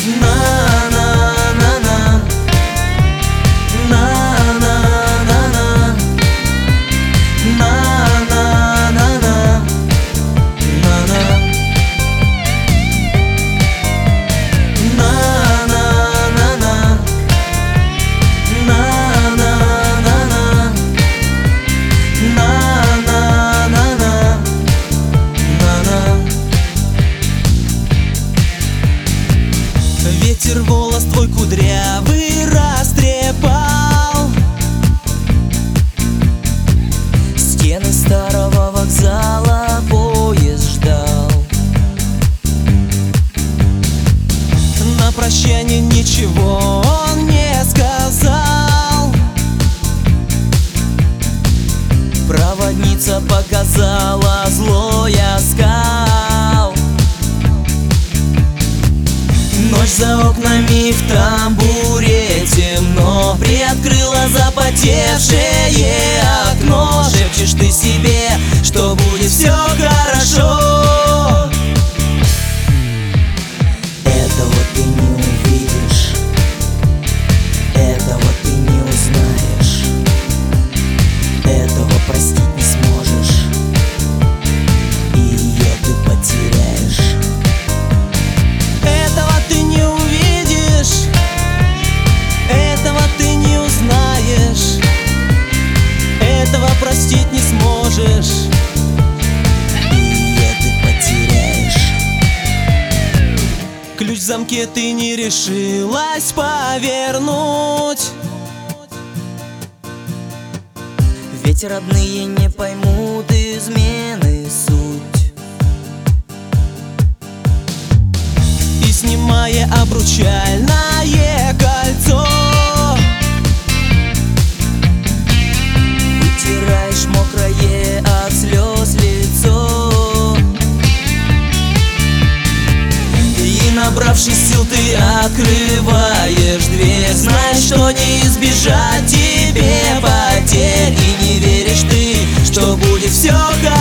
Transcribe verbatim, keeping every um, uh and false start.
На-на-на-на, на-на-на-на, на-на-на-на, на-на. Ветер волос твой кудрявый растрепал, стены старого вокзала поезд ждал. На прощание ничего он не сказал. Проводница показала злой оскал. Ночь за окнами, в тамбуре темно, приоткрыла запотевшее окно. Шепчешь ты себе, что будет все хорошо. Этого ты не увидишь, этого ты не узнаешь, этого простить не сможешь, и ее ты потеряешь. Этого ты не увидишь, этого ты не узнаешь, этого простить не сможешь, и ее ты потеряешь. Ключ в замке ты не решилась повернуть, ведь родные не поймут измены суть. И снимая обручальное кольцо, вытираешь мокрое от слез лицо. И набравшись сил ты открываешь дверь, знаешь, что не избежать тебе потерь. И не веришь ты, что будет все хорошо.